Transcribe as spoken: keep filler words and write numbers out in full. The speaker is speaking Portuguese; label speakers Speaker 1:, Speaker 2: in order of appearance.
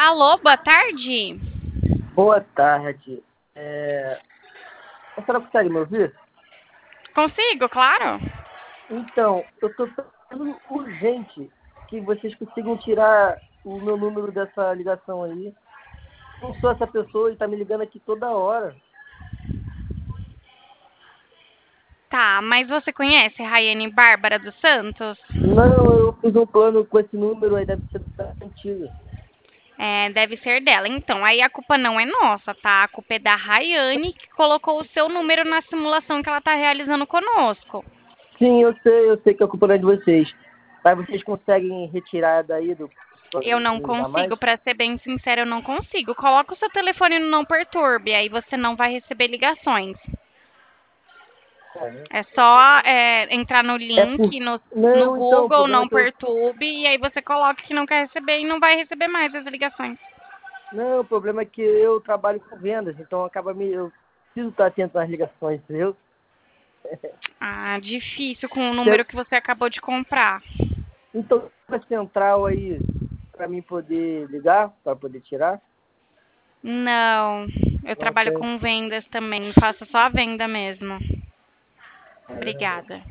Speaker 1: Alô, boa tarde.
Speaker 2: Boa tarde. É... A senhora consegue me ouvir?
Speaker 1: Consigo, claro.
Speaker 2: Então, eu estou precisando urgente que vocês consigam tirar o meu número dessa ligação aí. Não sou essa pessoa e está me ligando aqui toda hora.
Speaker 1: Tá, mas você conhece a Raiane Bárbara dos Santos?
Speaker 2: Não, eu fiz um plano com esse número aí, deve ser da antiga.
Speaker 1: É, deve ser dela. Então, aí a culpa não é nossa, tá? A culpa é da Raiane que colocou o seu número na simulação que ela tá realizando conosco.
Speaker 2: Sim, eu sei, eu sei que a culpa não é de vocês. Mas vocês conseguem retirar daí do plano
Speaker 1: Eu
Speaker 2: e
Speaker 1: não
Speaker 2: não ligar mais?
Speaker 1: consigo, pra ser bem sincera, eu não consigo. Coloca o seu telefone no não perturbe, aí você não vai receber ligações. É só é, entrar no
Speaker 2: É por...
Speaker 1: link no, no
Speaker 2: Não, então, o
Speaker 1: Google,
Speaker 2: problema é
Speaker 1: não
Speaker 2: que eu
Speaker 1: perturbe, e aí você coloca que não quer receber e não vai receber mais as ligações.
Speaker 2: Não, o problema é que eu trabalho com vendas, então acaba me. Eu preciso estar atento às ligações, entendeu?
Speaker 1: Ah, difícil com o
Speaker 2: Se-
Speaker 1: número que você acabou de comprar.
Speaker 2: Então, a central aí, para mim poder ligar, para poder tirar,
Speaker 1: Não, eu
Speaker 2: não
Speaker 1: trabalho
Speaker 2: tem.
Speaker 1: com vendas também, faço só a venda mesmo. Obrigada.